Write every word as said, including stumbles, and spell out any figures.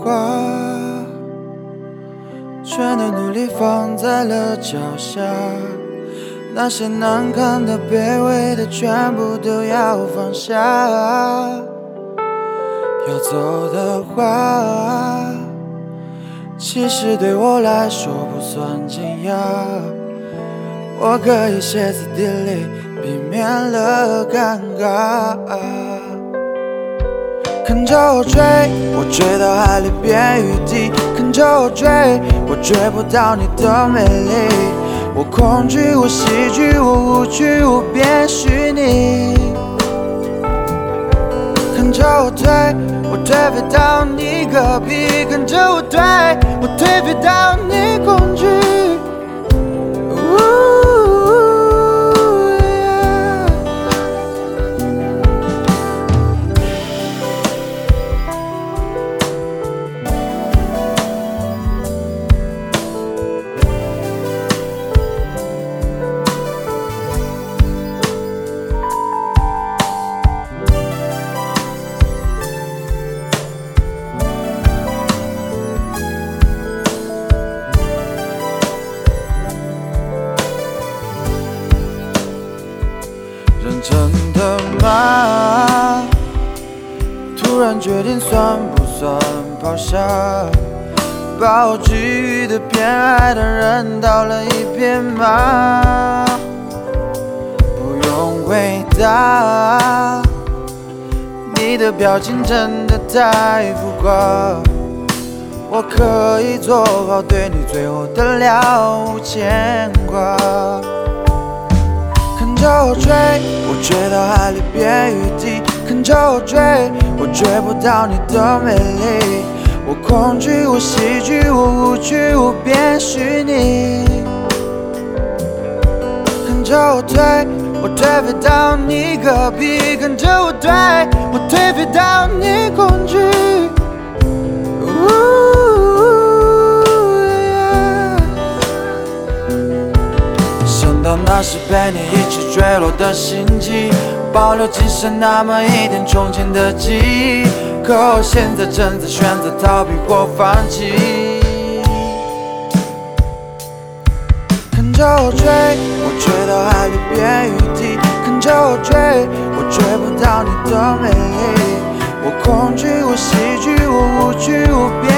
花，全都努力放在了脚下。那些难堪的、卑微的，全部都要放下。要走的话，其实对我来说不算惊讶。我可以歇斯底里，避免了尴尬。看着我追，我追到海里变雨滴；看着我追，我追不到你的美丽。我恐惧，我喜剧，我无趣，我变虚拟。看着我推，我推飞到你隔壁；看着我推，我推飞到你恐惧。认真的吗？突然决定算不算抛下？把我给予的偏爱的人倒了一遍吗？不用回答，你的表情真的太浮夸。我可以做好对你最后的了无牵挂。看着我追，我追到海里变雨滴；看着我追，我追不到你的美丽。我恐惧，我喜剧，我无趣，我变虚拟。看着我推，我推飞到你隔壁；看着我推，我推飞到你恐惧。那是被你一起坠落的心机，保留仅剩那么一点从前的记忆。可我现在正在选择逃避或放弃。看着我追，我追到海里变雨滴；看着我追，我追不到你的美丽。我恐惧，我喜剧，我无趣，我变